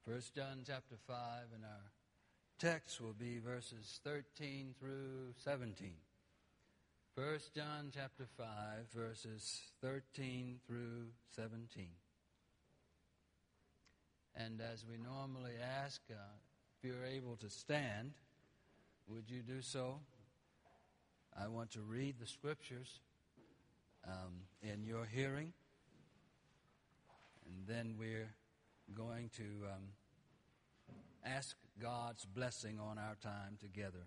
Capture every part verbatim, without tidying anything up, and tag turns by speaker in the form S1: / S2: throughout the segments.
S1: First John chapter five, and our text will be verses thirteen through seventeen. First John chapter five, verses thirteen through seventeen. And as we normally ask, uh, if you're able to stand, would you do so? I want to read the scriptures um, in your hearing, and then we're going to um, ask God's blessing on our time together.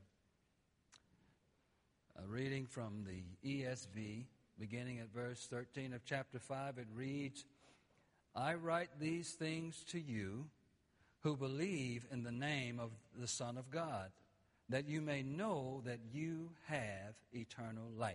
S1: A reading from the E S V, beginning at verse thirteen of chapter five, it reads, I write these things to you who believe in the name of the Son of God, that you may know that you have eternal life.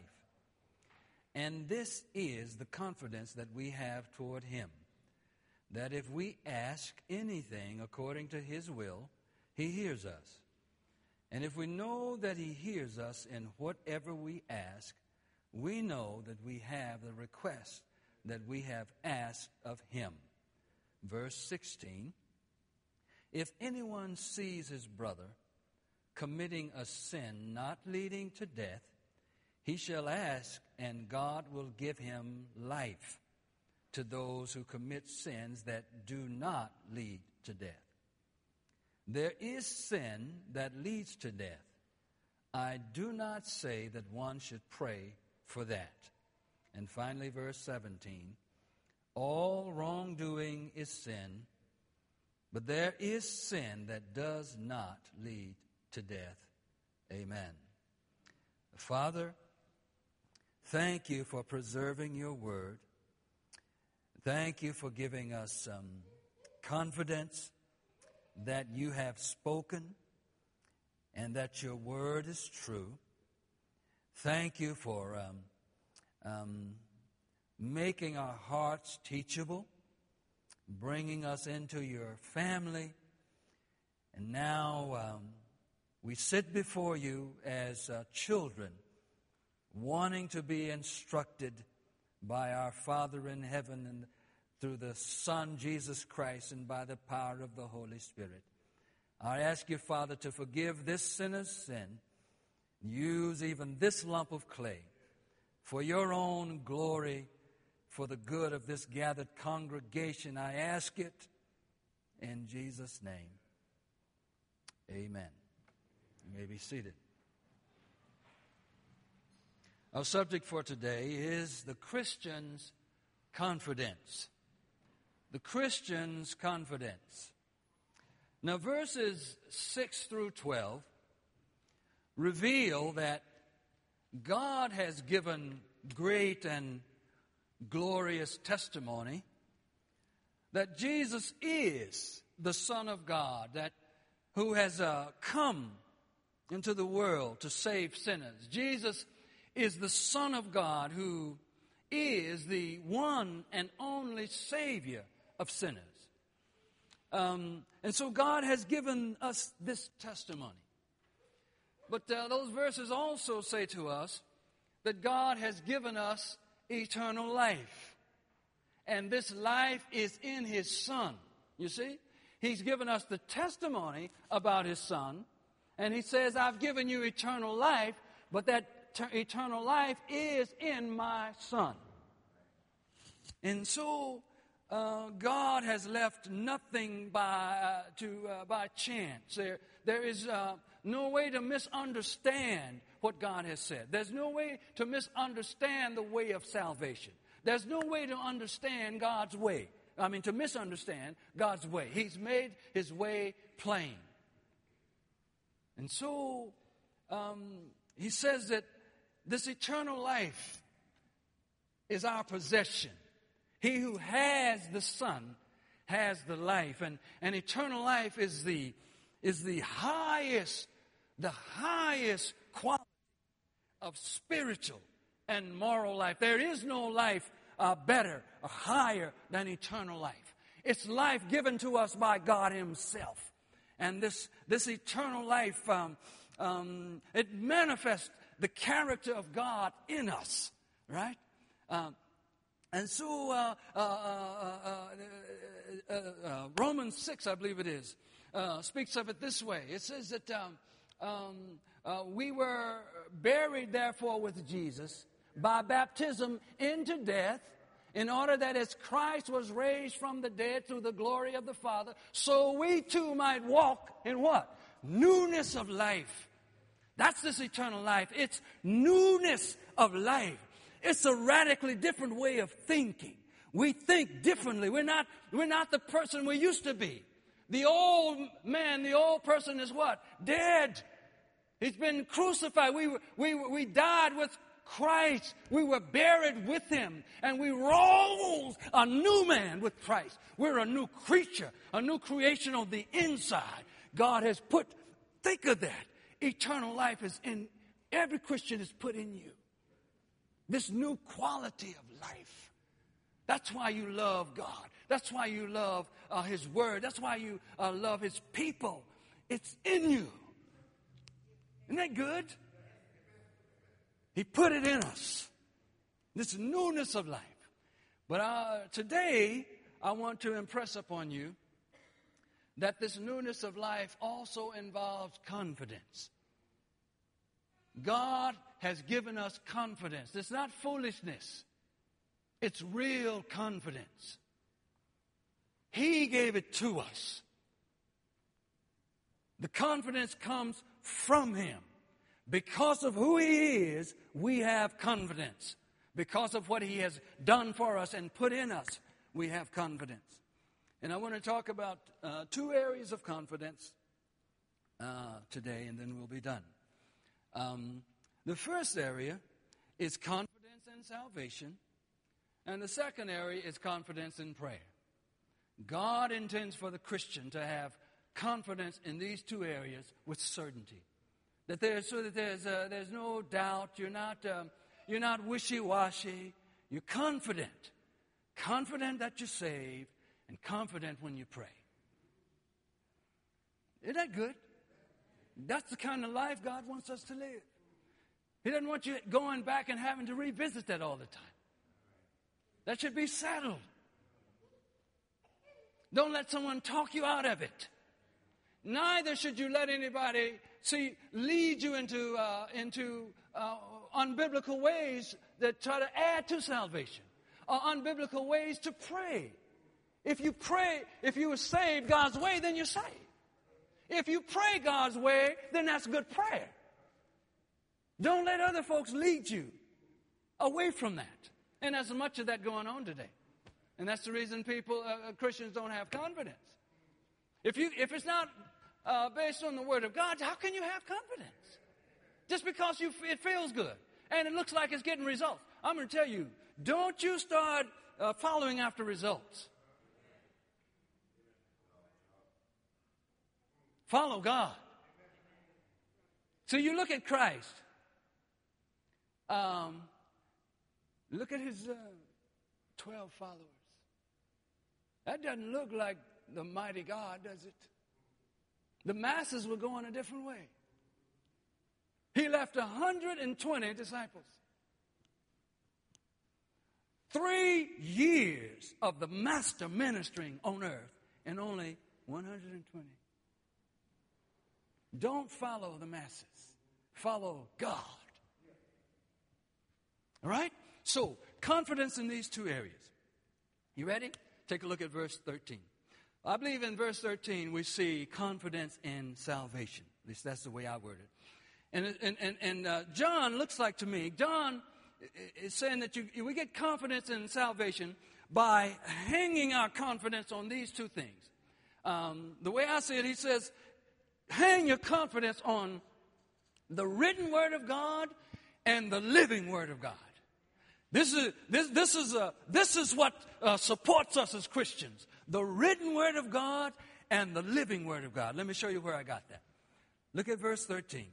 S1: And this is the confidence that we have toward him, that if we ask anything according to his will, he hears us. And if we know that he hears us in whatever we ask, we know that we have the request that we have asked of him. Verse sixteen, if anyone sees his brother committing a sin not leading to death, he shall ask, and God will give him life to those who commit sins that do not lead to death. There is sin that leads to death. I do not say that one should pray for that. And finally, verse seventeen, all wrongdoing is sin, but there is sin that does not lead to death. Amen. Father, thank you for preserving your word. Thank you for giving us um, confidence that you have spoken and that your word is true. Thank you for um, um, making our hearts teachable, bringing us into your family. And now um, we sit before you as uh, children, wanting to be instructed by our Father in heaven and through the Son, Jesus Christ, and by the power of the Holy Spirit. I ask you, Father, to forgive this sinner's sin. Use even this lump of clay for your own glory, for the good of this gathered congregation. I ask it in Jesus' name. Amen. You may be seated. Our subject for today is the Christian's confidence. The Christian's confidence. Now, verses six through twelve reveal that God has given great and glorious testimony that Jesus is the Son of God, that who has uh, come into the world to save sinners. Jesus is the Son of God who is the one and only Savior of sinners. Um, and so God has given us this testimony. But uh, those verses also say to us that God has given us eternal life. And this life is in his Son. You see? He's given us the testimony about his Son. And he says, I've given you eternal life, but that ter- eternal life is in my Son. And so uh, God has left nothing by uh, to uh, by chance. There, there is uh, no way to misunderstand what God has said. There's no way to misunderstand the way of salvation. There's no way to understand God's way. I mean, to misunderstand God's way. He's made his way plain. And so um, he says that this eternal life is our possession. He who has the Son has the life. And, and eternal life is the, is the highest, the highest quality of spiritual and moral life. There is no life uh, better or higher than eternal life. It's life given to us by God himself. And this, this eternal life, um, um, it manifests the character of God in us, right? Um, And so uh, uh, uh, uh, uh, uh, Romans six, I believe it is, uh, speaks of it this way. It says that um, um, uh, we were buried, therefore, with Jesus by baptism into death, in order that as Christ was raised from the dead through the glory of the Father, so we too might walk in what? Newness of life. That's this eternal life. It's newness of life. It's a radically different way of thinking. We think differently. We're not, we're not the person we used to be. The old man, the old person is what? Dead. He's been crucified. We, we, we died with Christ. We were buried with him, and we rose a new man with Christ. We're a new creature, a new creation on the inside. God has put, think of that. Eternal life is in, every Christian is put in you. This new quality of life. That's why you love God. That's why you love uh, his word. That's why you uh, love his people. It's in you. Isn't that good? He put it in us, this newness of life. But uh, today, I want to impress upon you that this newness of life also involves confidence. God has given us confidence. It's not foolishness. It's real confidence. He gave it to us. The confidence comes from him. Because of who he is, we have confidence. Because of what he has done for us and put in us, we have confidence. And I want to talk about uh, two areas of confidence uh, today, and then we'll be done. Um, the first area is confidence in salvation, and the second area is confidence in prayer. God intends for the Christian to have confidence in these two areas with certainty. That there's so that there's uh, there's no doubt. You're not um, you're not wishy-washy. You're confident, confident that you're saved, and confident when you pray. Isn't that good? That's the kind of life God wants us to live. He doesn't want you going back and having to revisit that all the time. That should be settled. Don't let someone talk you out of it. Neither should you let anybody see lead you into uh, into uh, unbiblical ways that try to add to salvation, or unbiblical ways to pray. If you pray, if you were saved God's way, then you're saved. If you pray God's way, then that's good prayer. Don't let other folks lead you away from that. And there's much of that going on today. And that's the reason people, uh, Christians don't have confidence. If you, if it's not uh, based on the Word of God, how can you have confidence? Just because you, it feels good and it looks like it's getting results. I'm going to tell you, don't you start uh, following after results. Follow God. So you look at Christ. Um, look at his uh, twelve followers. That doesn't look like the mighty God, does it? The masses were going a different way. He left one hundred twenty disciples. Three years of the master ministering on earth and only one hundred twenty. Don't follow the masses. Follow God. All right? So, confidence in these two areas. You ready? Take a look at verse thirteen. I believe in verse thirteen we see confidence in salvation. At least that's the way I word it. And, and, and, and uh, John looks like to me, John is saying that you, we get confidence in salvation by hanging our confidence on these two things. Um, the way I see it, he says, hang your confidence on the written word of God and the living word of God. This is this this is a this is what uh, supports us as Christians: the written word of God and the living word of God. Let me show you where I got that. Look at verse thirteen.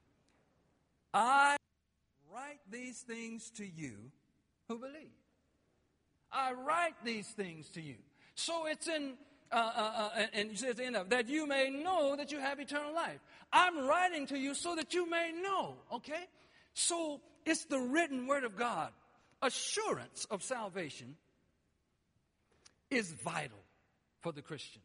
S1: I write these things to you who believe. I write these things to you. So it's in. Uh, uh, uh, and he says enough, that you may know that you have eternal life. I'm writing to you so that you may know, okay? So it's the written word of God. Assurance of salvation is vital for the Christian.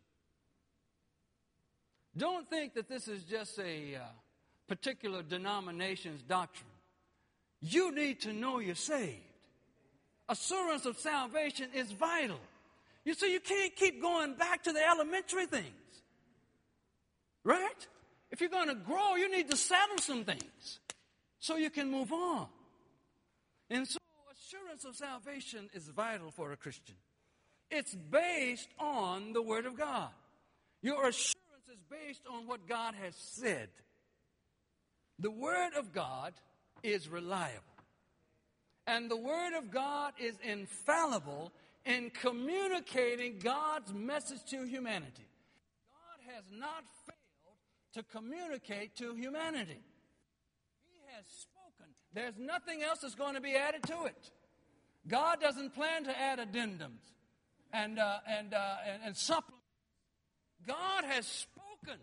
S1: Don't think that this is just a uh, particular denomination's doctrine. You need to know you're saved. Assurance of salvation is vital. You see, you can't keep going back to the elementary things. Right? If you're going to grow, you need to settle some things so you can move on. And so assurance of salvation is vital for a Christian. It's based on the Word of God. Your assurance is based on what God has said. The Word of God is reliable. And the Word of God is infallible in communicating God's message to humanity. God has not failed to communicate to humanity. He has spoken. There's nothing else that's going to be added to it. God doesn't plan to add addendums and, uh, and, uh, and, and supplements. God has spoken.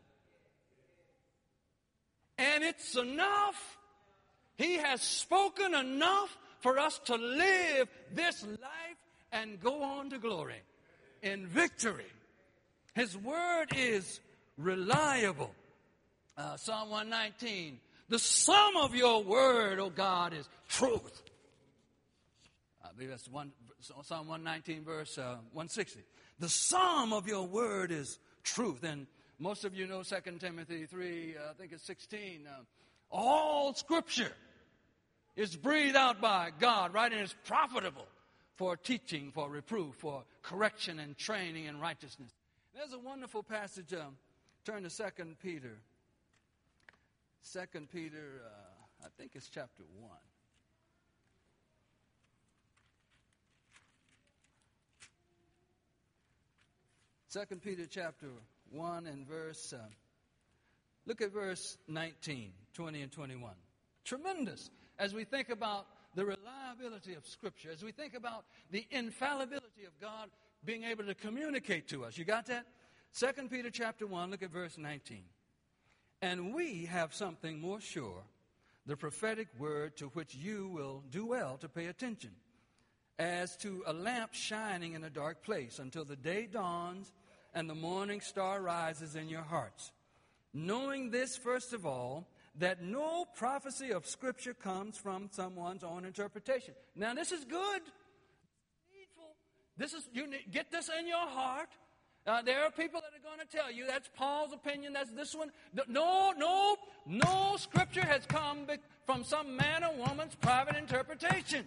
S1: And it's enough. He has spoken enough for us to live this life and go on to glory in victory. His word is reliable. Uh, Psalm one nineteen, the sum of your word, O God, is truth. I believe that's one, Psalm one nineteen, verse uh, one sixty. The sum of your word is truth. And most of you know Second Timothy three, uh, I think it's sixteen. Uh, all Scripture is breathed out by God, right? And it's profitable for teaching, for reproof, for correction and training in righteousness. There's a wonderful passage. Um, turn to Second Peter. Second Peter, uh, I think it's chapter one. Second Peter chapter one and verse, uh, look at verse nineteen, twenty and twenty-one. Tremendous as we think about the reliability of Scripture, as we think about the infallibility of God being able to communicate to us. You got that? Second Peter chapter one, look at verse nineteen. And we have something more sure, the prophetic word to which you will do well to pay attention, as to a lamp shining in a dark place until the day dawns and the morning star rises in your hearts. Knowing this, first of all, that no prophecy of Scripture comes from someone's own interpretation. Now, this is good. This is, you need, get this in your heart. Uh, there are people that are going to tell you that's Paul's opinion, that's this one. No, no, no Scripture has come from some man or woman's private interpretation.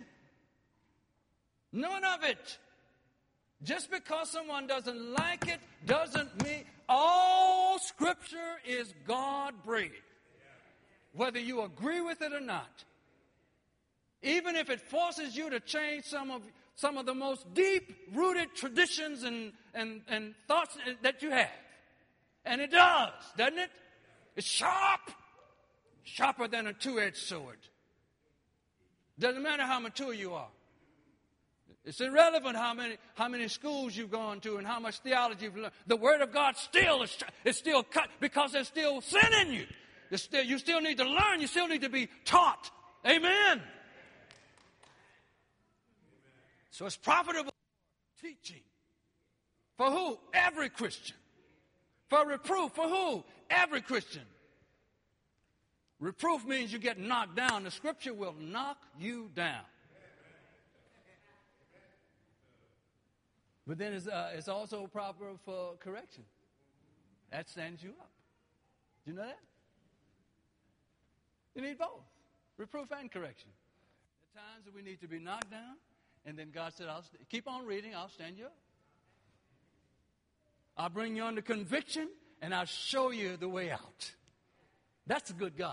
S1: None of it. Just because someone doesn't like it doesn't mean all Scripture is God-breathed. Whether you agree with it or not. Even if it forces you to change some of some of the most deep-rooted traditions and, and, and thoughts that you have. And it does, doesn't it? It's sharp. Sharper than a two-edged sword. Doesn't matter how mature you are. It's irrelevant how many how many schools you've gone to and how much theology you've learned. The Word of God still is, is still cut because there's still sin in you. Still, you still need to learn. You still need to be taught. Amen. So it's profitable teaching. For who? Every Christian. For reproof. For who? Every Christian. Reproof means you get knocked down. The Scripture will knock you down. But then it's, uh, it's also proper for correction. That stands you up. Do you know that? You need both. Reproof and correction. There are times that we need to be knocked down, and then God said, I'll st- keep on reading, I'll stand you up. I'll bring you under conviction, and I'll show you the way out. That's a good God.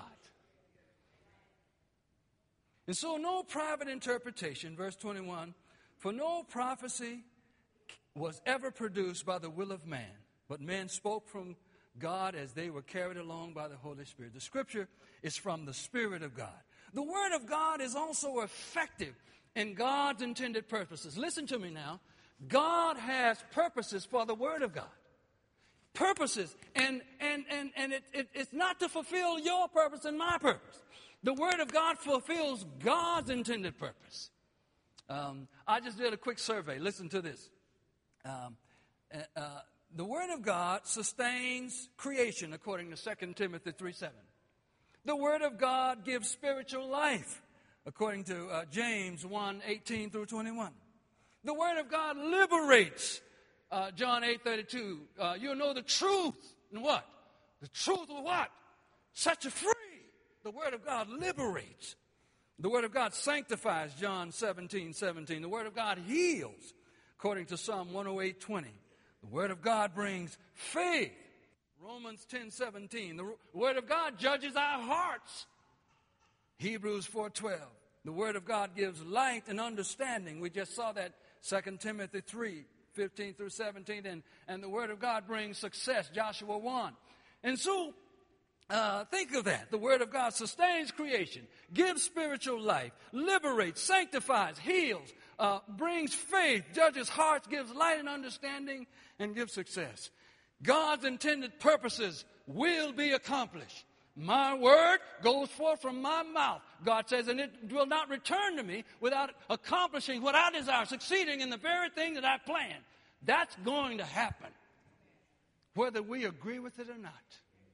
S1: And so no private interpretation, verse twenty-one, for no prophecy was ever produced by the will of man, but men spoke from God as they were carried along by the Holy Spirit. The Scripture is from the Spirit of God. The Word of God is also effective in God's intended purposes. Listen to me now. God has purposes for the Word of God. Purposes. And and and, and it, it, it's not to fulfill your purpose and my purpose. The Word of God fulfills God's intended purpose. Um, I just did a quick survey. Listen to this. Um, uh, the Word of God sustains creation, according to Second Timothy three seven. The Word of God gives spiritual life, according to uh, James one eighteen through twenty-one. The Word of God liberates, uh, John eight thirty-two. Uh, you'll know the truth. And what? The truth will what? Set you free. The Word of God liberates. The Word of God sanctifies, John seventeen seventeen. The Word of God heals, according to Psalm one oh eight twenty. The Word of God brings faith, Romans ten seventeen. The Word of God judges our hearts, Hebrews four twelve. The Word of God gives light and understanding. We just saw that, Second Timothy three fifteen through seventeen. And, and the Word of God brings success, Joshua one. And so, Uh, think of that. The Word of God sustains creation, gives spiritual life, liberates, sanctifies, heals, uh, brings faith, judges hearts, gives light and understanding, and gives success. God's intended purposes will be accomplished. My word goes forth from my mouth, God says, and it will not return to me without accomplishing what I desire, succeeding in the very thing that I plan. That's going to happen, whether we agree with it or not.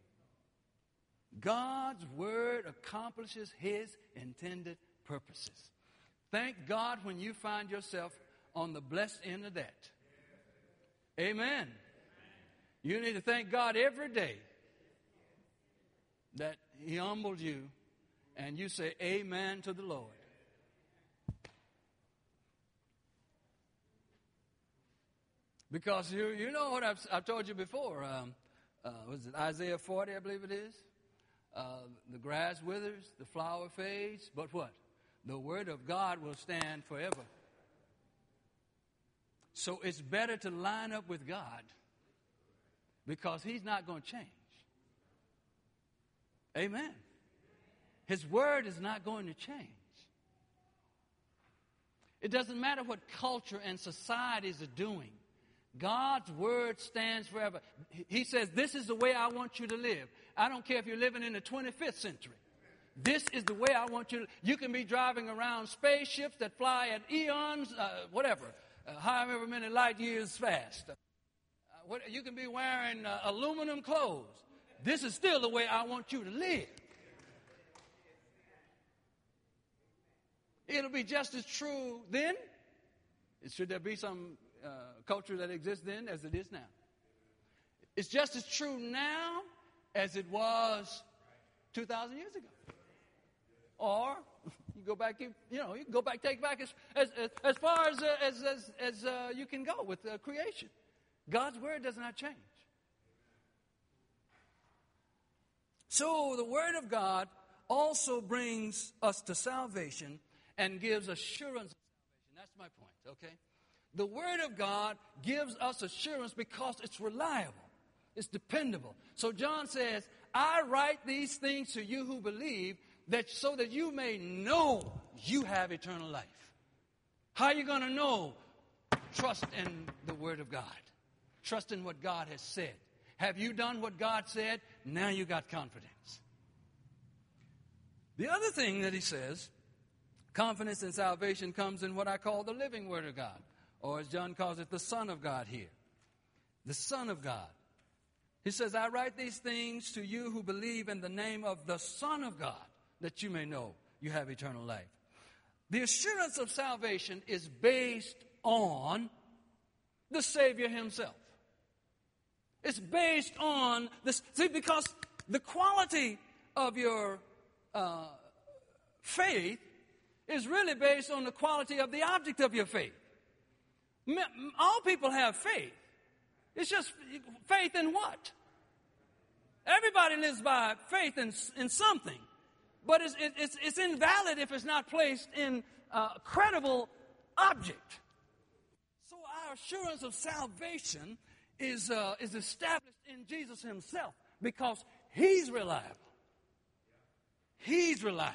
S1: God's Word accomplishes His intended purposes. Thank God when you find yourself on the blessed end of that. Amen. You need to thank God every day that He humbled you and you say amen to the Lord. Because you, you know what I've, I've told you before. Um, uh, was it Isaiah forty, I believe it is? Uh, the grass withers, the flower fades, but what? The Word of God will stand forever. So it's better to line up with God because He's not going to change. Amen. His Word is not going to change. It doesn't matter what culture and societies are doing. God's Word stands forever. He says, this is the way I want you to live. I don't care if you're living in the twenty-fifth century. This is the way I want you to. You can be driving around spaceships that fly at eons, uh, whatever, uh, however many light years fast. Uh, what, you can be wearing uh, aluminum clothes. This is still the way I want you to live. It'll be just as true then. Should there be some uh, culture that exists then as it is now? It's just as true now as it was two thousand years ago. Or you go back, you know, you can go back, take back as as as far as uh, as as, as uh, you can go with uh, creation. God's Word does not change. So the Word of God also brings us to salvation and gives assurance of salvation. That's my point, okay? The Word of God gives us assurance because it's reliable. It's dependable. So John says, I write these things to you who believe, that so that you may know you have eternal life. How are you going to know? Trust in the Word of God. Trust in what God has said. Have you done what God said? Now you got confidence. The other thing that he says, confidence in salvation comes in what I call the living Word of God. Or as John calls it, the Son of God here. The Son of God. He says, I write these things to you who believe in the name of the Son of God, that you may know you have eternal life. The assurance of salvation is based on the Savior Himself. It's based on this. See, because the quality of your uh, faith is really based on the quality of the object of your faith. All people have faith. It's just faith in what? Everybody lives by faith in, in something. But it's, it's, it's invalid if it's not placed in a credible object. So our assurance of salvation is, uh, is established in Jesus Himself because He's reliable. He's reliable.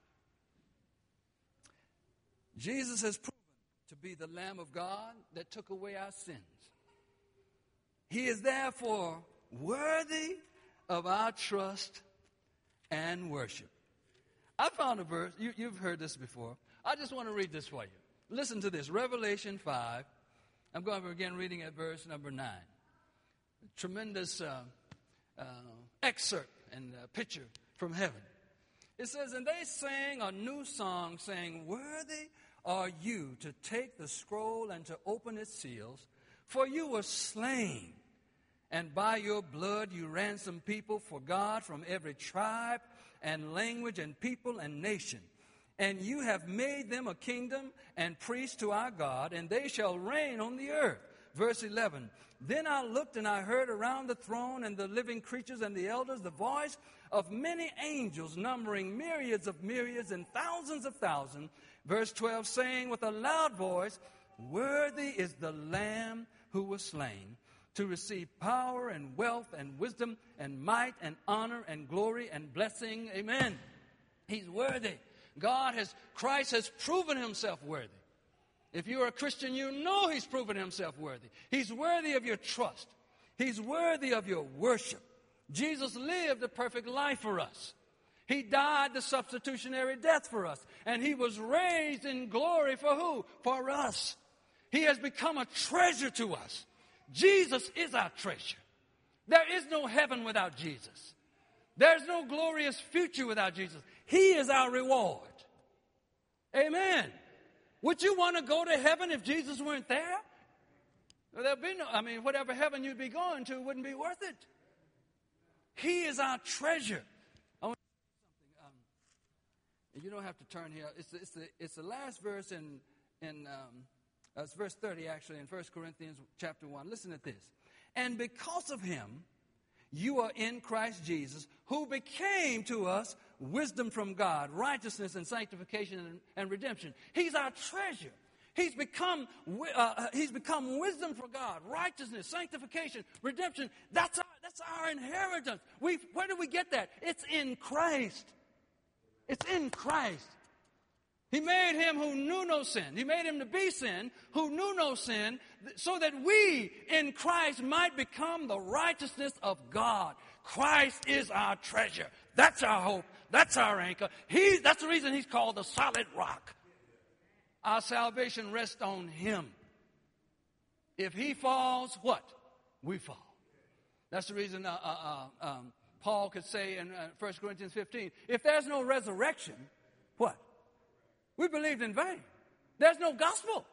S1: Jesus has proven to be the Lamb of God that took away our sins. He is therefore worthy of our trust and worship. I found a verse, you, you've heard this before. I just want to read this for you. Listen to this, Revelation five. I'm going to begin reading at verse number nine. tremendous uh, uh, excerpt and uh, picture from heaven. It says, and they sang a new song, saying, worthy are you to take the scroll and to open its seals, for you were slain, and by your blood you ransomed people for God from every tribe and language and people and nation. And you have made them a kingdom and priests to our God, and they shall reign on the earth. Verse eleven, then I looked and I heard around the throne and the living creatures and the elders the voice of many angels, numbering myriads of myriads and thousands of thousands. Verse twelve, saying with a loud voice, worthy is the Lamb who was slain to receive power and wealth and wisdom and might and honor and glory and blessing. Amen. He's worthy. God has, Christ has proven himself worthy. If you're a Christian, you know he's proven himself worthy. He's worthy of your trust. He's worthy of your worship. Jesus lived a perfect life for us. He died the substitutionary death for us. And he was raised in glory for who? For us. He has become a treasure to us. Jesus is our treasure. There is no heaven without Jesus. There's no glorious future without Jesus. He is our reward. Amen. Would you want to go to heaven if Jesus weren't there? Well, there'd be no, I mean, whatever heaven you'd be going to wouldn't be worth it. He is our treasure. I want to say something. Um, you don't have to turn here. It's the, it's the, it's the last verse in, in um, uh, it's verse thirty actually in First Corinthians chapter one. Listen to this. And because of him, you are in Christ Jesus, who became to us wisdom from God, righteousness and sanctification and, and redemption. He's our treasure. He's become, uh, he's become wisdom for God, righteousness, sanctification, redemption. That's our, that's our inheritance. We, where do we get that? It's in Christ. It's in Christ. He made him who knew no sin. He made him to be sin, who knew no sin, so that we in Christ might become the righteousness of God. Christ is our treasure. That's our hope. That's our anchor. He, that's the reason he's called the solid rock. Our salvation rests on him. If he falls, what? We fall. That's the reason uh, uh, uh, um, Paul could say in uh, First Corinthians fifteen, if there's no resurrection, what? We believed in vain. There's no gospel.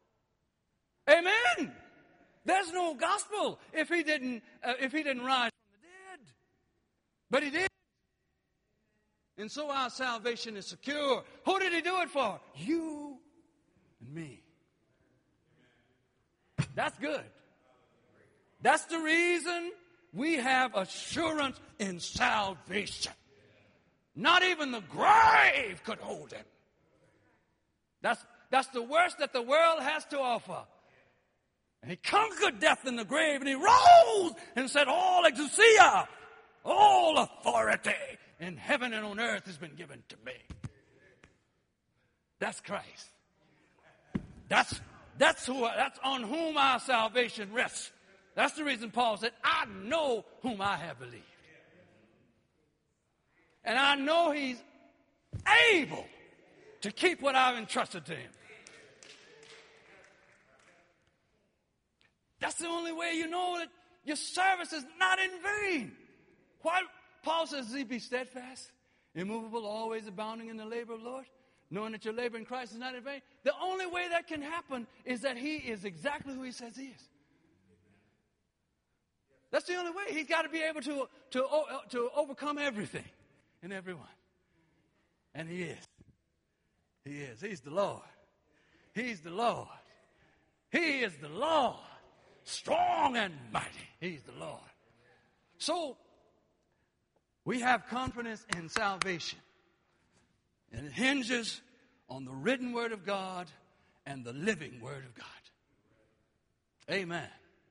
S1: Amen. There's no gospel if he didn't uh, if he didn't rise from the dead. But he did. And so our salvation is secure. Who did he do it for? You and me. That's good. That's the reason we have assurance in salvation. Not even the grave could hold him. That's, that's the worst that the world has to offer. And he conquered death in the grave, and he rose and said, all exousia, all authority in heaven and on earth has been given to me. That's Christ. That's, that's, who, that's on whom our salvation rests. That's the reason Paul said, I know whom I have believed. And I know he's able to keep what I've entrusted to him. That's the only way you know that your service is not in vain. Why? Paul says, "Ye be steadfast, immovable, always abounding in the labor of the Lord, knowing that your labor in Christ is not in vain." The only way that can happen is that he is exactly who he says he is. That's the only way. He's got to be able to, to, to overcome everything and everyone. And he is. He is. He's the Lord. He's the Lord. He is the Lord. Strong and mighty. He's the Lord. So, we have confidence in salvation. And it hinges on the written word of God and the living word of God. Amen.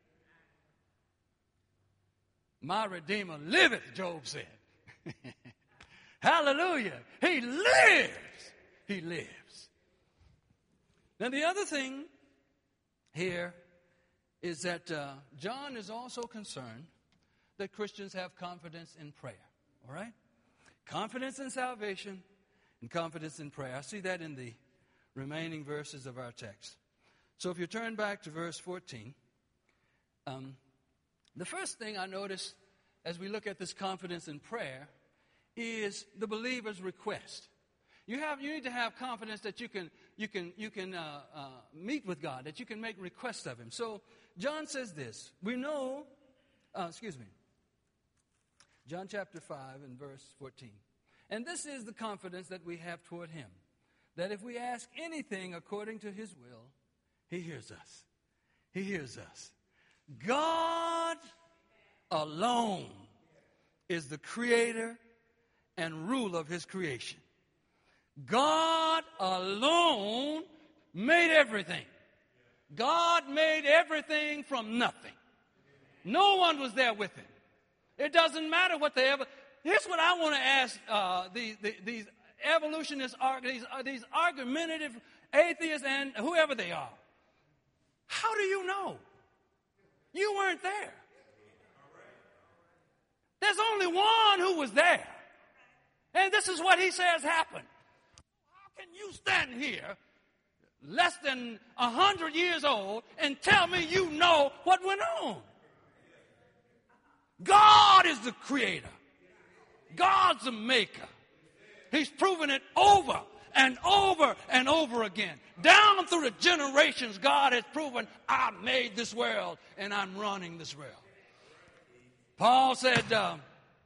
S1: My Redeemer liveth, Job said. Hallelujah. He lives. He lives. Now, the other thing here is that uh, John is also concerned that Christians have confidence in prayer. All right? Confidence in salvation and confidence in prayer. I see that in the remaining verses of our text. So if you turn back to verse fourteen, um, The first thing I notice as we look at this confidence in prayer is the believer's request. You have you need to have confidence that you can you can you can uh, uh, meet with God, that you can make requests of Him. So John says this. We know, uh, excuse me, John chapter five and verse fourteen. And this is the confidence that we have toward Him, that if we ask anything according to His will, He hears us. He hears us. God alone is the creator and ruler of His creation. God alone made everything. God made everything from nothing. No one was there with Him. It doesn't matter what they ever... Here's what I want to ask uh, these, these evolutionists, these, uh, these argumentative atheists and whoever they are. How do you know? You weren't there. There's only one who was there. And this is what he says happened. How can you stand here, less than a hundred years old, and tell me you know what went on? God is the creator. God's the maker. He's proven it over and over and over again. Down through the generations, God has proven, I made this world and I'm running this world. Paul said, uh,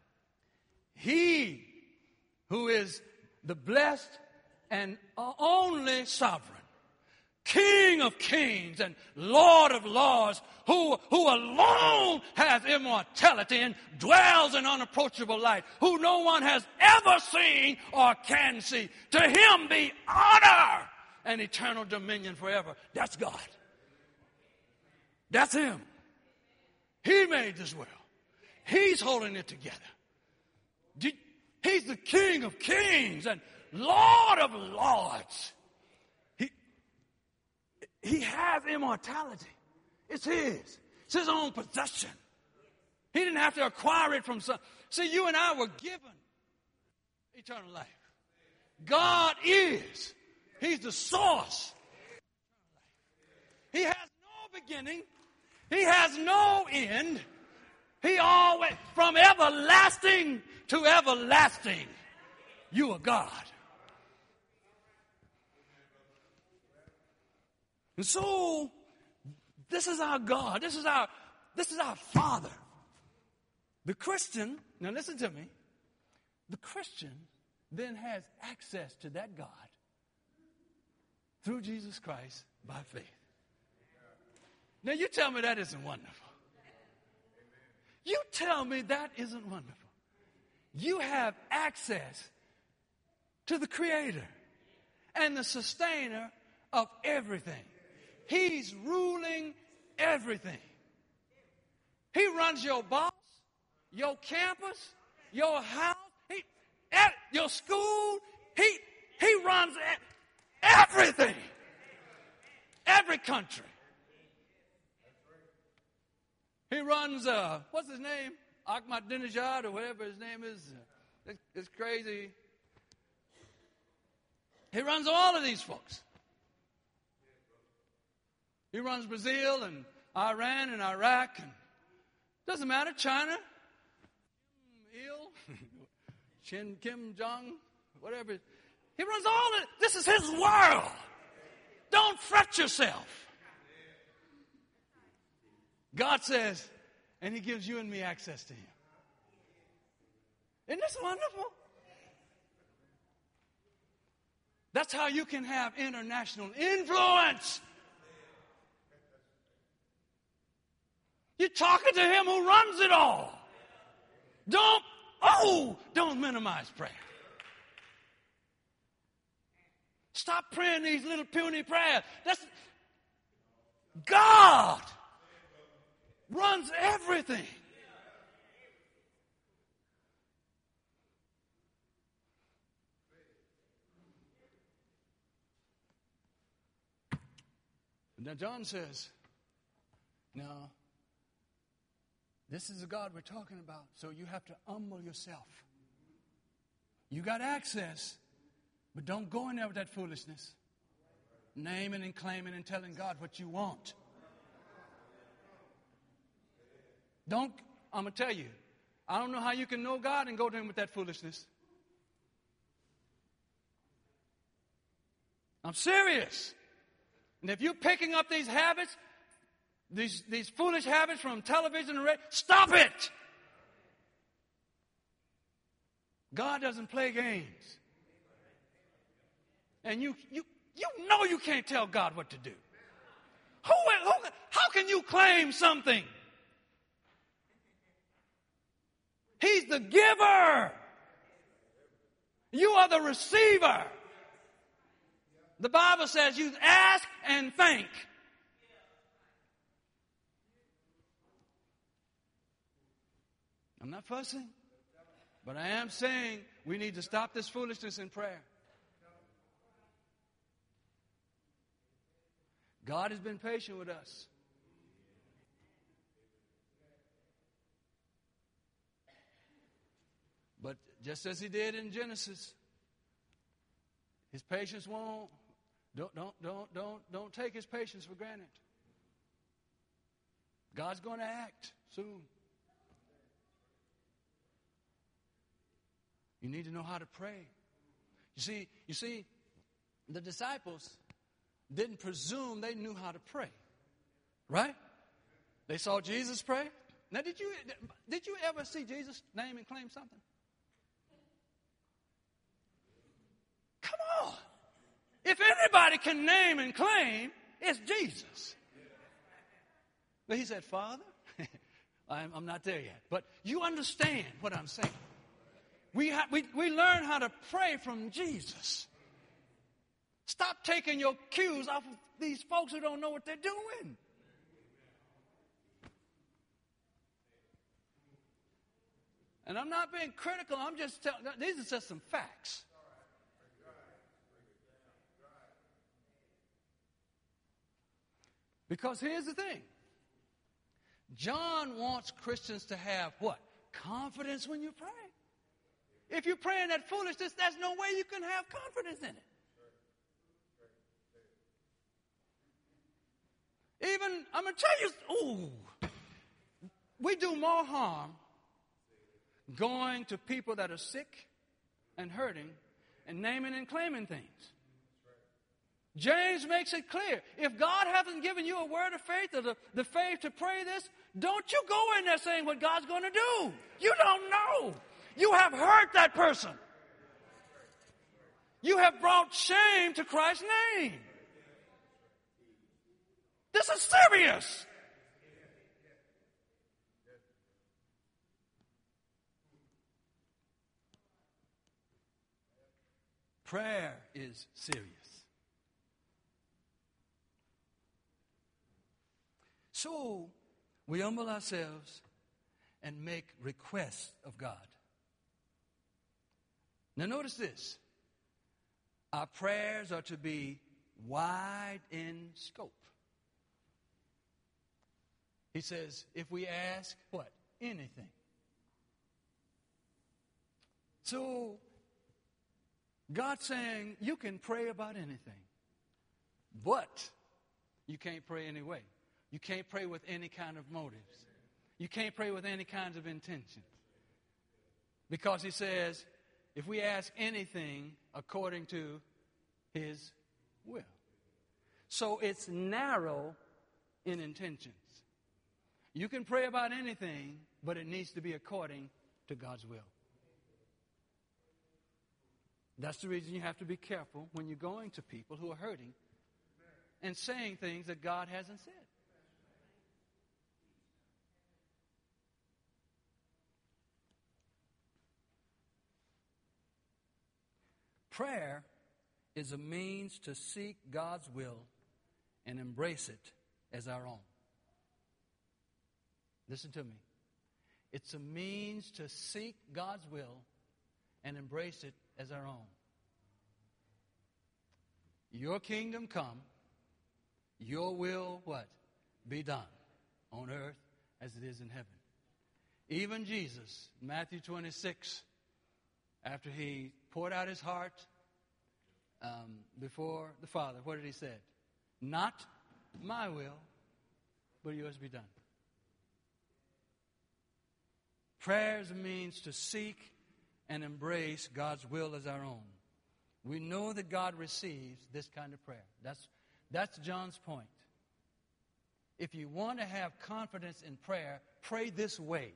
S1: He who is the blessed and only sovereign, King of kings and Lord of lords, who, who alone has immortality and dwells in unapproachable light, who no one has ever seen or can see. To Him be honor and eternal dominion forever. That's God. That's Him. He made this world. He's holding it together. He's the King of kings and Lord of lords. He, he has immortality. It's His. It's His own possession. He didn't have to acquire it from some. See, you and I were given eternal life. God is. He's the source. He has no beginning. He has no end. He always, from everlasting to everlasting, you are God. And so, this is our God. This is our, this is our Father. The Christian, now listen to me, the Christian then has access to that God through Jesus Christ by faith. Now you tell me that isn't wonderful. You tell me that isn't wonderful. You have access to the Creator and the sustainer of everything. He's ruling everything. He runs your boss, your campus, your house, he, your school. He, he runs everything. Every country. He runs, uh, what's his name? Ahmadinejad or whatever his name is. It's, it's crazy. He runs all of these folks. He runs Brazil and Iran and Iraq. And doesn't matter, China, Il, Shin Kim Jong, whatever. He runs all of it. This is his world. Don't fret yourself. God says, and He gives you and me access to Him. Isn't this wonderful? That's how you can have international influence. You're talking to Him who runs it all. Don't, oh, don't minimize prayer. Stop praying these little puny prayers. That's God runs everything. Now John says, now, this is the God we're talking about, so you have to humble yourself. You got access, but don't go in there with that foolishness. Naming and claiming and telling God what you want.
S2: Don't, I'm going to tell you, I don't know how you can know God and go to him with that foolishness. I'm serious. And if you're picking up these habits, these, these foolish habits from television and radio, stop it. God doesn't play games. And you, you, you know you can't tell God what to do. Who, who, how can you claim something? He's the giver. You are the receiver. The Bible says you ask and thank. I'm not fussing, but I am saying we need to stop this foolishness in prayer. God has been patient with us. But just as he did in Genesis, his patience won't, don't, don't, don't, don't, don't take his patience for granted. God's going to act soon. You need to know how to pray. You see, you see, the disciples didn't presume they knew how to pray. Right? They saw Jesus pray. Now, did you, did you ever see Jesus name and claim something? Come on. If anybody can name and claim, it's Jesus. But he said, Father, I'm, I'm not there yet. But you understand what I'm saying. We, ha- we, we learn how to pray from Jesus. Stop taking your cues off of these folks who don't know what they're doing. And I'm not being critical. I'm just telling, these are just some facts. Because here's the thing. John wants Christians to have what? Confidence when you pray. If you're praying that foolishness, there's no way you can have confidence in it. Even, I'm going to tell you, ooh, we do more harm going to people that are sick and hurting and naming and claiming things. James makes it clear. If God hasn't given you a word of faith or the, the faith to pray this, don't you go in there saying what God's going to do. You don't know. You have hurt that person. You have brought shame to Christ's name. This is serious. Prayer is serious. So, we humble ourselves and make requests of God. Now notice this. Our prayers are to be wide in scope. He says, if we ask, what? Anything. So, God's saying, you can pray about anything. But, you can't pray anyway. You can't pray with any kind of motives. You can't pray with any kinds of intentions. Because he says, if we ask anything according to his will. So it's narrow in intentions. You can pray about anything, but it needs to be according to God's will. That's the reason you have to be careful when you're going to people who are hurting and saying things that God hasn't said. Prayer is a means to seek God's will and embrace it as our own. Listen to me. It's a means to seek God's will and embrace it as our own. Your kingdom come, your will, what? Be done on earth as it is in heaven. Even Jesus, Matthew twenty-six, after he poured out his heart um, before the Father, what did he say? Not my will, but yours be done. Prayer is a means to seek and embrace God's will as our own. We know that God receives this kind of prayer. That's, that's John's point. If you want to have confidence in prayer, pray this way.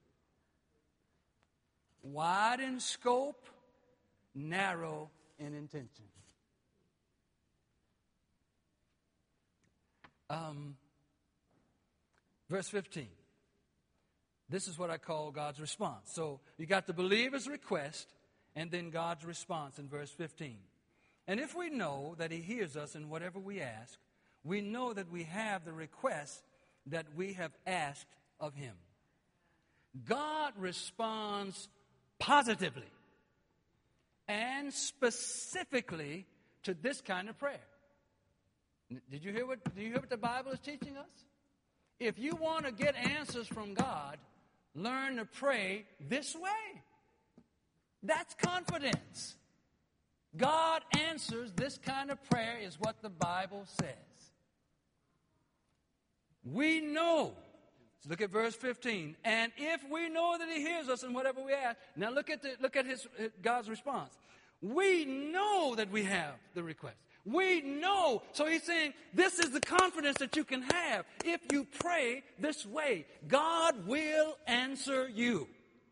S2: Wide in scope, narrow in intention. Um, verse fifteen. This is what I call God's response. So you got the believer's request and then God's response in verse fifteen. And if we know that he hears us in whatever we ask, we know that we have the request that we have asked of him. God responds positively and specifically to this kind of prayer. Did you hear what, do you hear what the Bible is teaching us? If you want to get answers from God, learn to pray this way. That's confidence. God answers this kind of prayer is what the Bible says. We know. Look at verse fifteen. And if we know that he hears us in whatever we ask. Now look at the, look at his, God's response. We know that we have the request. We know. So he's saying this is the confidence that you can have. If you pray this way, God will answer you.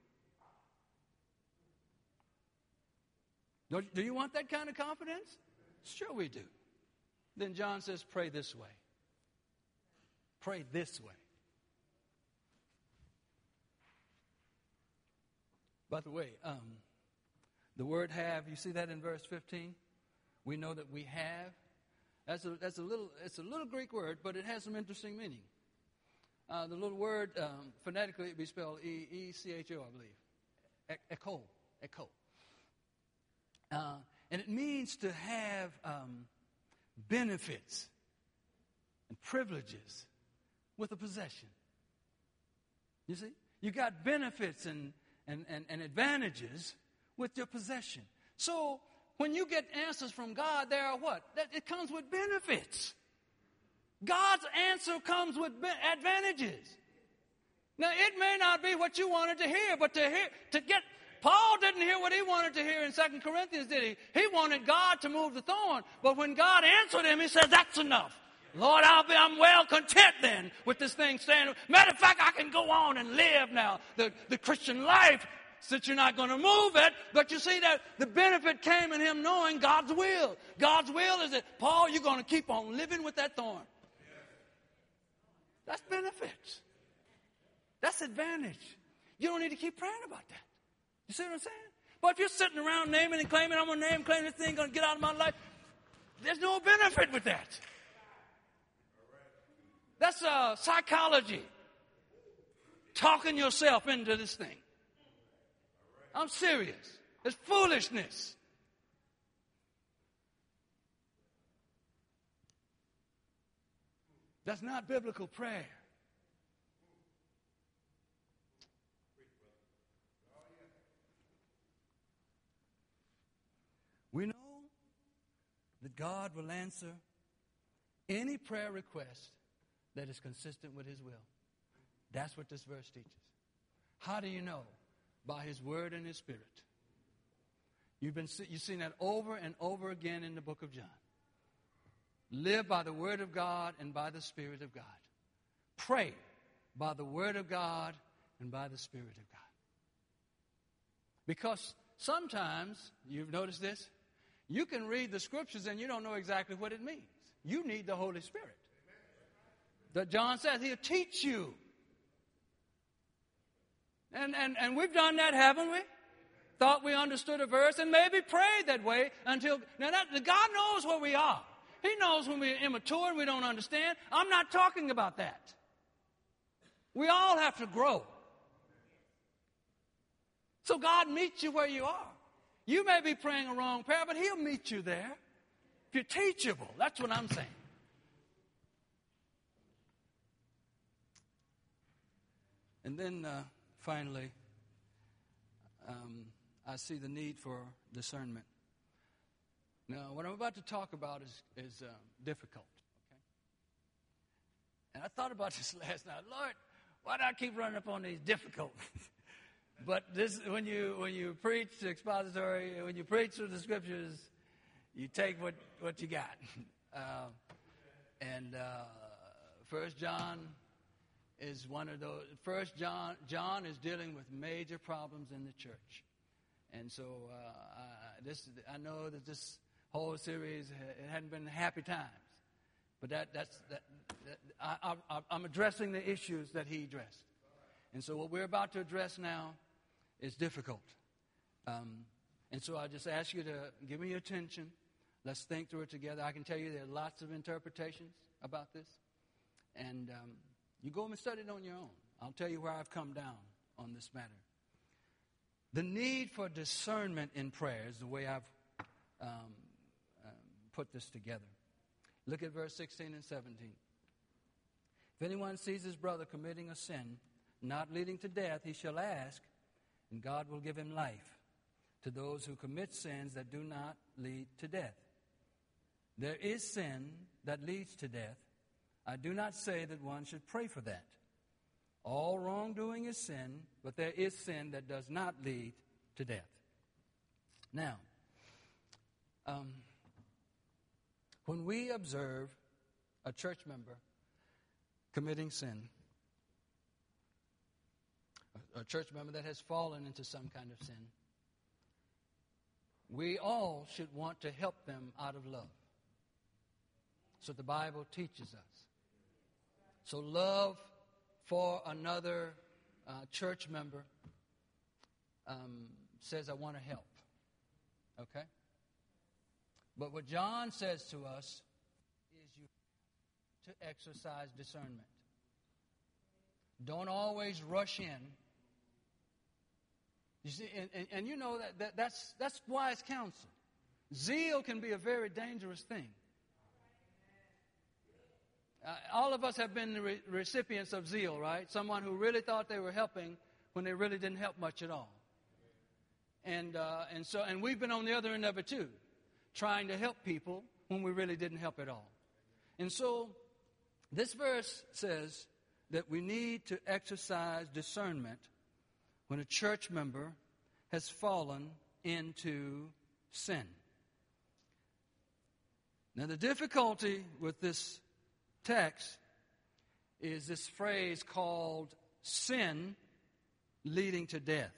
S2: Do you want that kind of confidence? Sure we do. Then John says, pray this way. Pray this way. By the way, um, the word have, you see that in verse fifteen? We know that we have. That's a, that's a little, it's a little Greek word, but it has some interesting meaning. Uh, the little word, um, phonetically, it would be spelled E E C H O, I believe. E- echo. Echo. Uh, and it means to have um, benefits and privileges with a possession. You see? You got benefits and, and, and, and advantages with your possession. So when you get answers from God, there are what? That it comes with benefits. God's answer comes with be- advantages. Now, it may not be what you wanted to hear, but to hear, to get, Paul didn't hear what he wanted to hear in Second Corinthians, did he? He wanted God to move the thorn. But when God answered him, he said, that's enough. Lord, I'll be, I'm well content then with this thing staying. Matter of fact, I can go on and live now the, the Christian life, since you're not going to move it. But you see that the benefit came in him knowing God's will. God's will is that, Paul, you're going to keep on living with that thorn. That's benefits. That's advantage. You don't need to keep praying about that. You see what I'm saying? But if you're sitting around naming and claiming, I'm going to name, claim this thing, going to get out of my life, there's no benefit with that. That's uh, psychology. Talking yourself into this thing. I'm serious. It's foolishness. That's not biblical prayer. We know that God will answer any prayer request that is consistent with his will. That's what this verse teaches. How do you know? By his word and his spirit. You've been you've seen that over and over again in the book of John. Live by the word of God and by the Spirit of God. Pray by the word of God and by the Spirit of God. Because sometimes, you've noticed this, you can read the scriptures and you don't know exactly what it means. You need the Holy Spirit. That John says he'll teach you. And, and, and we've done that, haven't we? Thought we understood a verse and maybe prayed that way until... Now, that, God knows where we are. He knows when we're immature and we don't understand. I'm not talking about that. We all have to grow. So God meets you where you are. You may be praying a wrong prayer, but he'll meet you there. If you're teachable, that's what I'm saying. And then uh, finally, um, I see the need for discernment. Now, what I'm about to talk about is, is um, difficult. Okay? And I thought about this last night. Lord, why do I keep running up on these difficult? But this, when you when you preach expository, when you preach through the scriptures, you take what, what you got. Uh, and uh, First John is one of those. First John John is dealing with major problems in the church, and so uh, I, this I know that this whole series it hadn't been happy times, but that that's that, that I, I, I'm addressing the issues that he addressed, and so what we're about to address now is difficult, um, and so I just ask you to give me your attention. Let's think through it together. I can tell you there are lots of interpretations about this, and um, you go and study it on your own. I'll tell you where I've come down on this matter. The need for discernment in prayer is the way I've um, um, put this together. Look at verse sixteen and seventeen. If anyone sees his brother committing a sin not leading to death, he shall ask, and God will give him life to those who commit sins that do not lead to death. There is sin that leads to death. I do not say that one should pray for that. All wrongdoing is sin, but there is sin that does not lead to death. Now, um, when we observe a church member committing sin, a church member that has fallen into some kind of sin, we all should want to help them out of love. So the Bible teaches us. So love for another uh, church member um, says, I want to help. Okay? But what John says to us is you have to exercise discernment. Don't always rush in. You see, and, and, and you know that, that that's that's wise counsel. Zeal can be a very dangerous thing. Uh, all of us have been the re- recipients of zeal, right? Someone who really thought they were helping when they really didn't help much at all. And uh, and so and we've been on the other end of it too, trying to help people when we really didn't help at all. And so this verse says that we need to exercise discernment when a church member has fallen into sin. Now, the difficulty with this text is this phrase called sin leading to death.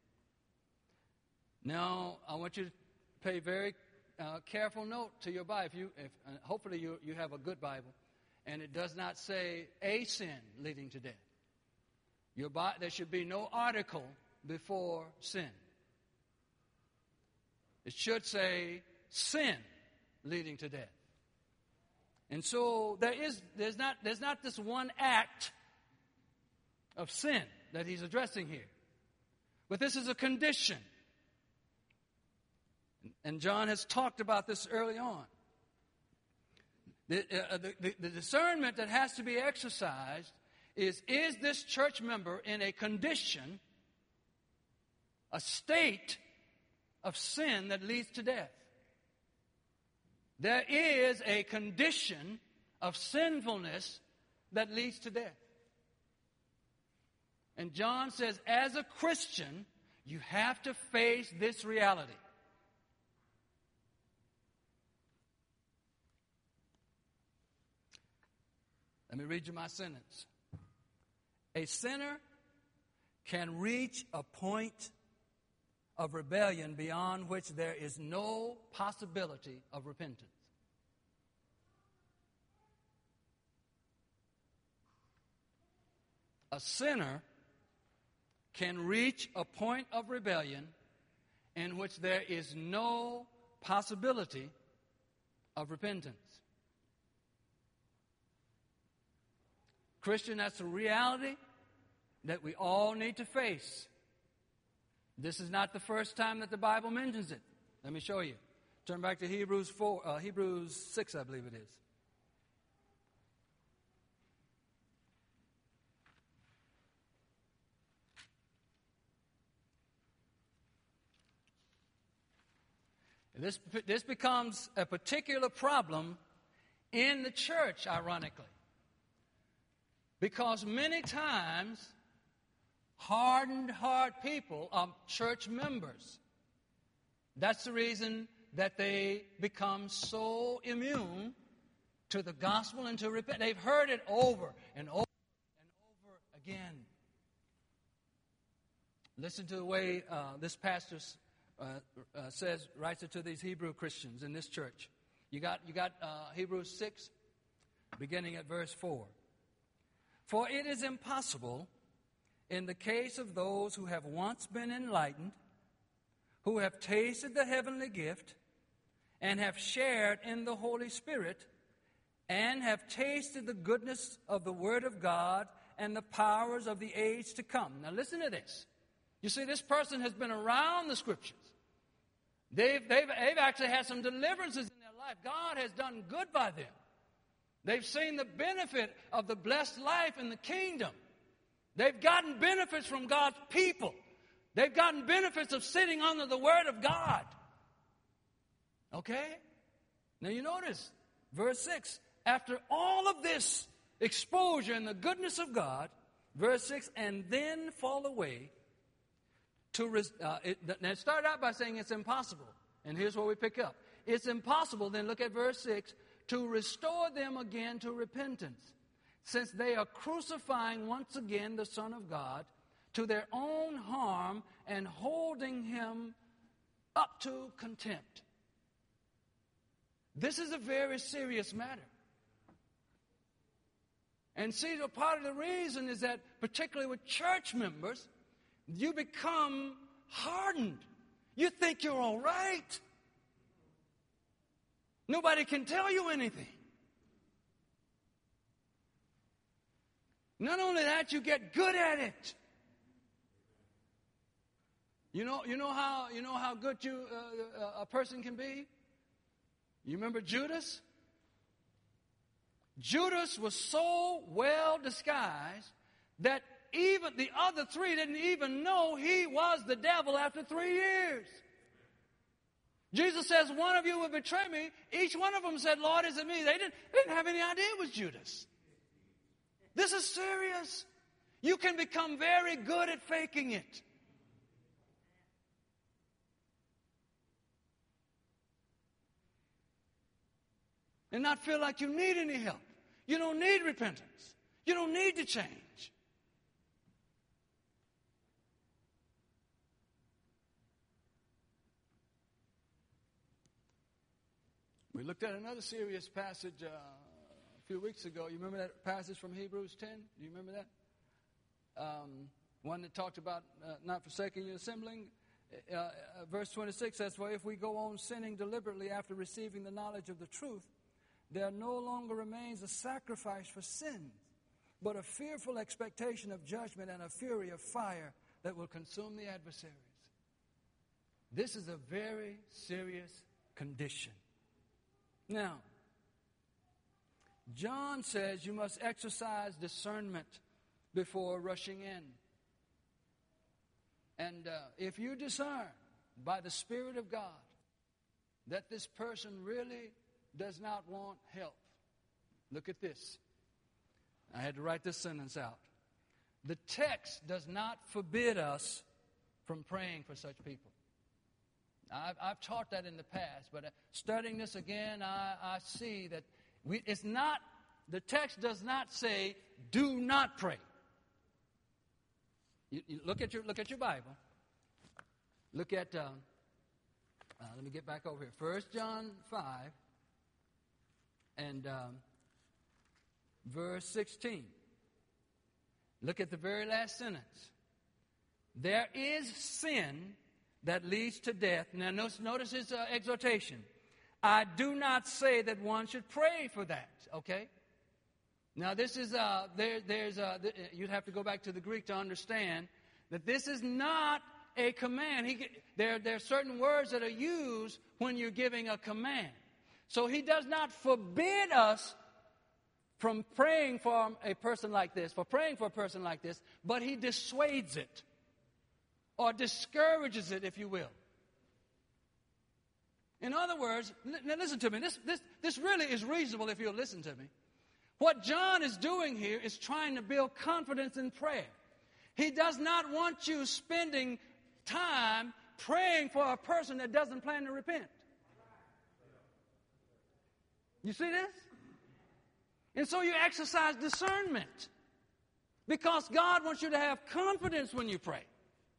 S2: Now, I want you to pay very uh, careful note to your Bible. If you, if, uh, hopefully you, you have a good Bible, and it does not say a sin leading to death. Your Bi- there should be no article before sin. It should say sin leading to death. And so there is there's not there's not this one act of sin that he's addressing here. But this is a condition. And John has talked about this early on. The, uh, the, the, the discernment that has to be exercised is, is this church member in a condition, a state of sin that leads to death? There is a condition of sinfulness that leads to death. And John says, as a Christian, you have to face this reality. Let me read you my sentence. A sinner can reach a point of rebellion beyond which there is no possibility of repentance. A sinner can reach a point of rebellion in which there is no possibility of repentance. Christian, that's a reality that we all need to face. This is not the first time that the Bible mentions it. Let me show you. Turn back to Hebrews four, uh, Hebrews six, I believe it is. This, this becomes a particular problem in the church, ironically. Because many times hardened heart people are church members. That's the reason that they become so immune to the gospel and to repent. They've heard it over and over and over again. Listen to the way uh, this pastor uh, uh, says, writes it to these Hebrew Christians in this church. You got, you got uh, Hebrews six, beginning at verse four. For it is impossible in the case of those who have once been enlightened, who have tasted the heavenly gift, and have shared in the Holy Spirit, and have tasted the goodness of the Word of God and the powers of the age to come. Now listen to this. You see, this person has been around the Scriptures. They've, they've, they've actually had some deliverances in their life. God has done good by them. They've seen the benefit of the blessed life in the kingdom. They've gotten benefits from God's people. They've gotten benefits of sitting under the Word of God. Okay? Now you notice, verse six, after all of this exposure and the goodness of God, verse six, and then fall away, to res- uh, it, now it started out by saying it's impossible. And here's where we pick up. It's impossible, then look at verse six, to restore them again to repentance, since they are crucifying once again the Son of God to their own harm and holding him up to contempt. This is a very serious matter. And see, the part of the reason is that, particularly with church members, you become hardened. You think you're all right. Nobody can tell you anything. Not only that, you get good at it. You know, you know how you know how good you uh, a person can be? You remember Judas? Judas was so well disguised that even the other three didn't even know he was the devil after three years. Jesus says, one of you will betray me. Each one of them said, Lord, is it me? They didn't, they didn't have any idea it was Judas. This is serious. You can become very good at faking it. And not feel like you need any help. You don't need repentance. You don't need to change. We looked at another serious passage uh, a few weeks ago. You remember that passage from Hebrews ten? Do you remember that? Um, one that talked about uh, not forsaking your assembling. Uh, uh, verse twenty-six says, for if we go on sinning deliberately after receiving the knowledge of the truth, there no longer remains a sacrifice for sins, but a fearful expectation of judgment and a fury of fire that will consume the adversaries. This is a very serious condition. Now, John says you must exercise discernment before rushing in. And uh, if you discern by the Spirit of God that this person really does not want help, look at this. I had to write this sentence out. The text does not forbid us from praying for such people. I've, I've taught that in the past, but uh, studying this again, I, I see that we, it's not, the text does not say, do not pray. You, you look at your look at your Bible. Look at, uh, uh, let me get back over here. First John five and um, verse sixteen. Look at the very last sentence. There is sin that leads to death. Now notice, notice his uh, exhortation. I do not say that one should pray for that. Okay? Now this is, uh, there, there's, uh, th- you'd have to go back to the Greek to understand that this is not a command. He, there, there are certain words that are used when you're giving a command. So he does not forbid us from praying for a person like this, for praying for a person like this, but he dissuades it or discourages it, if you will. In other words, now listen to me. This, this, this really is reasonable if you'll listen to me. What John is doing here is trying to build confidence in prayer. He does not want you spending time praying for a person that doesn't plan to repent. You see this? And so you exercise discernment, because God wants you to have confidence when you pray.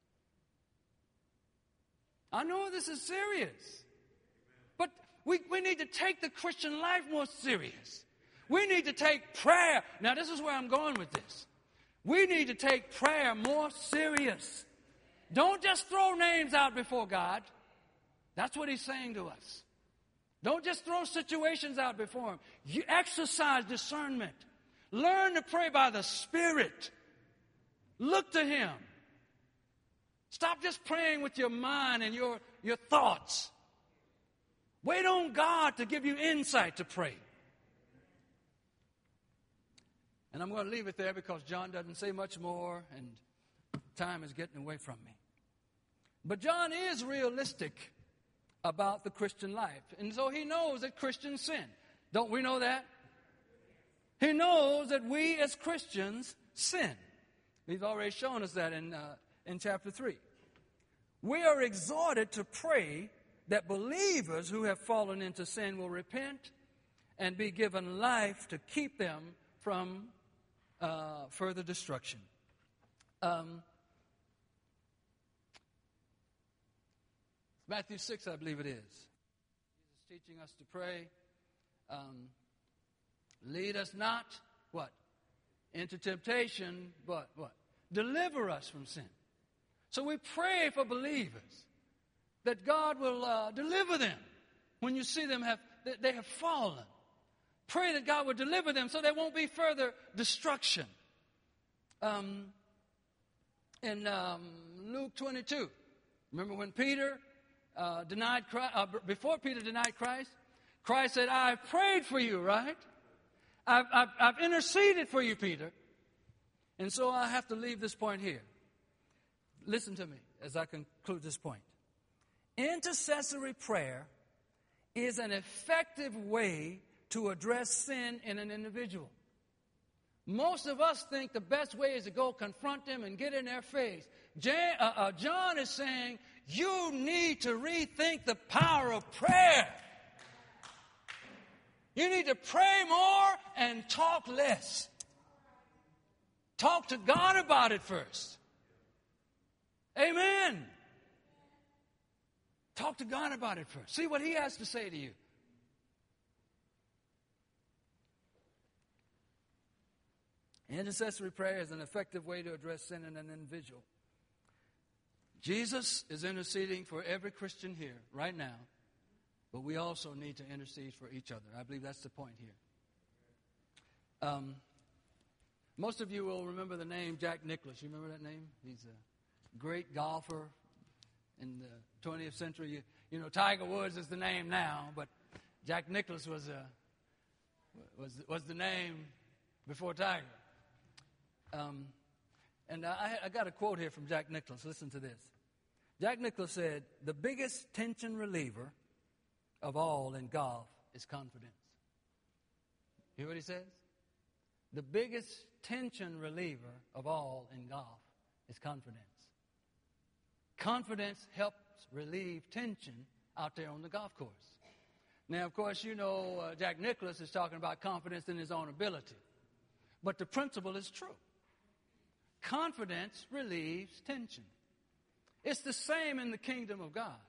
S2: I know this is serious, but we, we need to take the Christian life more serious. We need to take prayer. Now, this is where I'm going with this. We need to take prayer more serious. Don't just throw names out before God. That's what he's saying to us. Don't just throw situations out before him. You exercise discernment. Learn to pray by the Spirit. Look to him. Stop just praying with your mind and your, your thoughts. Wait on God to give you insight to pray. And I'm going to leave it there because John doesn't say much more and time is getting away from me. But John is realistic about the Christian life. And so he knows that Christians sin. Don't we know that? He knows that we as Christians sin. He's already shown us that in, uh, in chapter three. We are exhorted to pray that believers who have fallen into sin will repent and be given life to keep them from uh, further destruction. Um, Matthew six, I believe it is. Jesus is teaching us to pray. Um, lead us not, what? Into temptation, but what? Deliver us from sin. So we pray for believers that God will uh, deliver them when you see them have they have fallen. Pray that God will deliver them so there won't be further destruction. Um, in um, Luke twenty-two, remember when Peter uh, denied Christ, uh, before Peter denied Christ, Christ said, "I've prayed for you," right? I've, I've, I've interceded for you, Peter. And so I have to leave this point here. Listen to me as I conclude this point. Intercessory prayer is an effective way to address sin in an individual. Most of us think the best way is to go confront them and get in their face. Jan, uh, uh, John is saying you need to rethink the power of prayer. You need to pray more and talk less. Talk to God about it first. Amen. Talk to God about it first. See what he has to say to you. Intercessory prayer is an effective way to address sin in an individual. Jesus is interceding for every Christian here right now, but we also need to intercede for each other. I believe that's the point here. Um, most of you will remember the name Jack Nicklaus. You remember that name? He's a great golfer in the twentieth century. You, you know, Tiger Woods is the name now, but Jack Nicklaus was a, was was the name before Tiger. Um, and I, I got a quote here from Jack Nicklaus. Listen to this. Jack Nicklaus said, "The biggest tension reliever of all in golf is confidence." You hear what he says? The biggest tension reliever of all in golf is confidence. Confidence helps relieve tension out there on the golf course. Now, of course, you know uh, Jack Nicklaus is talking about confidence in his own ability. But the principle is true. Confidence relieves tension. It's the same in the kingdom of God.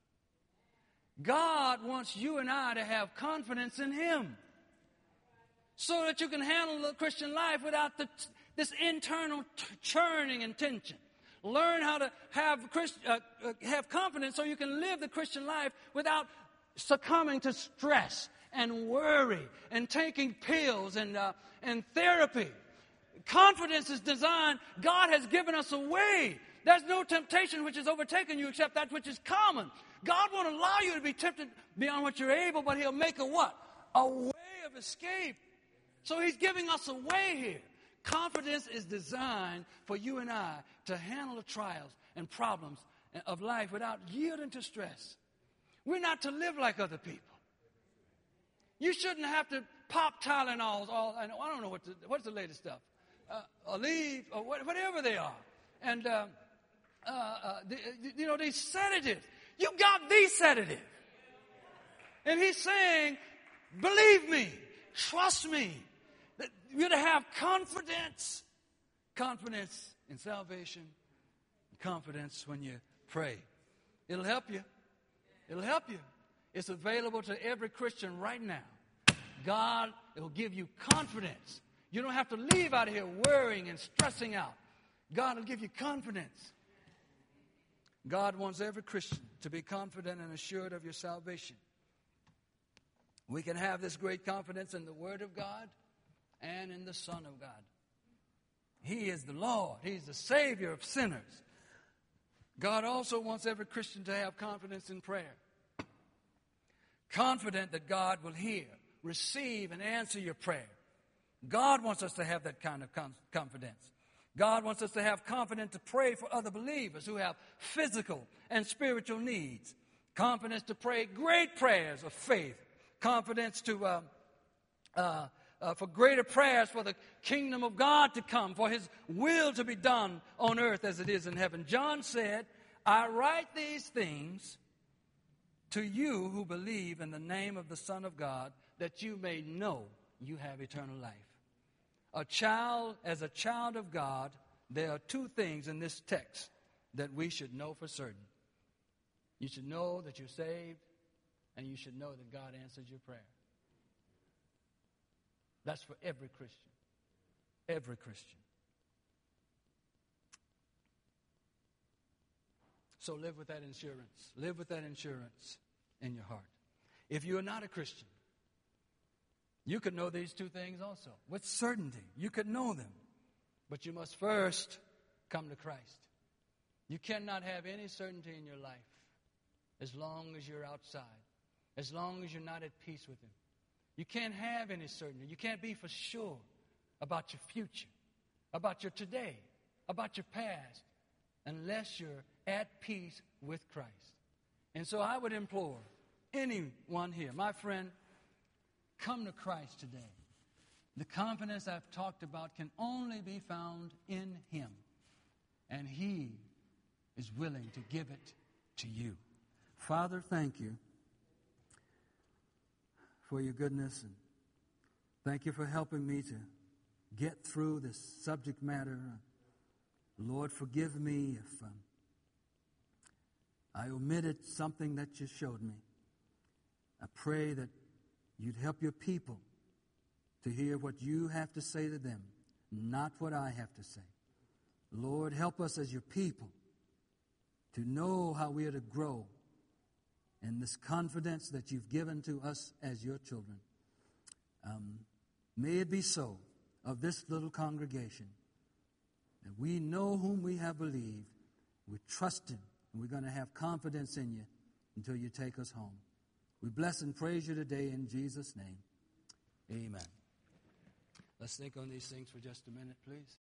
S2: God wants you and I to have confidence in him so that you can handle the Christian life without the, this internal t- churning and tension. Learn how to have, Christ, uh, uh, have confidence so you can live the Christian life without succumbing to stress and worry and taking pills and, uh, and therapy. Confidence is designed, God has given us a way. There's no temptation which has overtaken you except that which is common. God won't allow you to be tempted beyond what you're able, but he'll make a what? A way of escape. So he's giving us a way here. Confidence is designed for you and I to handle the trials and problems of life without yielding to stress. We're not to live like other people. You shouldn't have to pop Tylenols all, I don't know what the, what's the latest stuff, uh, or leave, or whatever they are. and uh, uh, uh, the, you know, these sedatives. You got the sedative. And he's saying, believe me, trust me. That you're to have confidence. Confidence in salvation. Confidence when you pray. It'll help you. It'll help you. It's available to every Christian right now. God will give you confidence. You don't have to leave out of here worrying and stressing out. God will give you confidence. God wants every Christian to be confident and assured of your salvation. We can have this great confidence in the Word of God and in the Son of God. He is the Lord. He's the Savior of sinners. God also wants every Christian to have confidence in prayer. Confident that God will hear, receive, and answer your prayer. God wants us to have that kind of confidence. God wants us to have confidence to pray for other believers who have physical and spiritual needs. Confidence to pray great prayers of faith. Confidence to uh, uh, uh, for greater prayers for the kingdom of God to come, for His will to be done on earth as it is in heaven. John said, I write these things to you who believe in the name of the Son of God, that you may know you have eternal life. A child, as a child of God, there are two things in this text that we should know for certain. You should know that you're saved, and you should know that God answers your prayer. That's for every Christian. Every Christian. So live with that insurance. Live with that insurance in your heart. If you are not a Christian, you could know these two things also. With certainty, you could know them. But you must first come to Christ. You cannot have any certainty in your life as long as you're outside, as long as you're not at peace with Him. You can't have any certainty. You can't be for sure about your future, about your today, about your past, unless you're at peace with Christ. And so I would implore anyone here, my friend, come to Christ today. The confidence I've talked about can only be found in Him. And He is willing to give it to you. Father, thank you for your goodness, and thank you for helping me to get through this subject matter. Lord, forgive me if um, I omitted something that you showed me. I pray that you'd help your people to hear what you have to say to them, not what I have to say. Lord, help us as your people to know how we are to grow in this confidence that you've given to us as your children. Um, may it be so of this little congregation, that we know whom we have believed, we trust Him, and we're going to have confidence in you until you take us home. We bless and praise you today in Jesus' name. Amen. Let's think on these things for just a minute, please.